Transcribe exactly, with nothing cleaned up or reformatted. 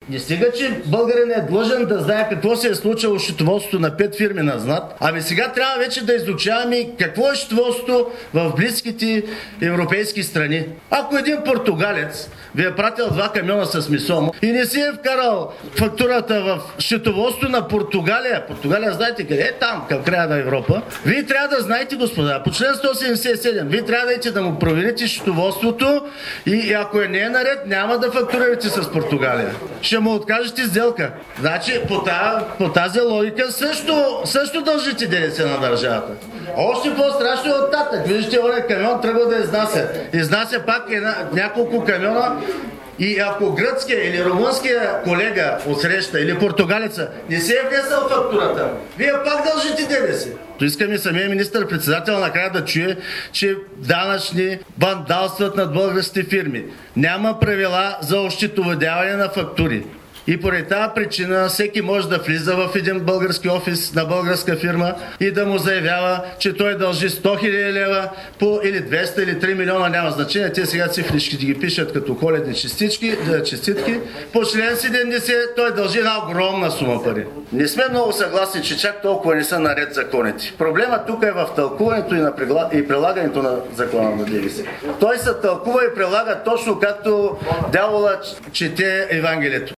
Не стига, че българин е длъжен да знае какво се е случило в счетоводството на пет фирми назад, ами сега трябва вече да изучаваме какво е счетоводството в близките европейски страни. Ако един португалец ви е пратил два камиона с месо и не си е вкарал фактурата в счетоводството на Португалия, Португалия знаете къде е там, към края на Европа, вие трябва да знаете, господа, по член сто седемдесет и седем, вие трябва да идете да му проверите счетоводството и ако е не е наред, няма да фактурирате с Португалия. Ще му откажете сделка. Значи по, тази, по тази логика също, също дължите ДДС на държавата. Още по-страшно от татък. Виждате, оня камион тръгва да изнася. Изнася пак една, няколко камиона и ако гръцкия или румънския колега отсреща или португалеца не се е внесъл фактурата, вие пак дължите ДДС. То искаме самия министър-председател накрая да чуе, че данъчни вандалстват над българските фирми. Няма правила за ощетоводяване на фактури. И поради тази причина всеки може да влиза в един български офис на българска фирма и да му заявява, че той дължи сто хиляди лева по или двеста или три милиона, няма значение. Те сега цифрички ги пишат като коледни частички, честитки. По член седемдесет той дължи една огромна сума пари. Не сме много съгласни, че чак толкова не са наред законите. Проблемът тук е в тълкуването и, на пригла... и прилагането на закона на ДДС. Той се тълкува и прилага точно както дявола чете Евангелието.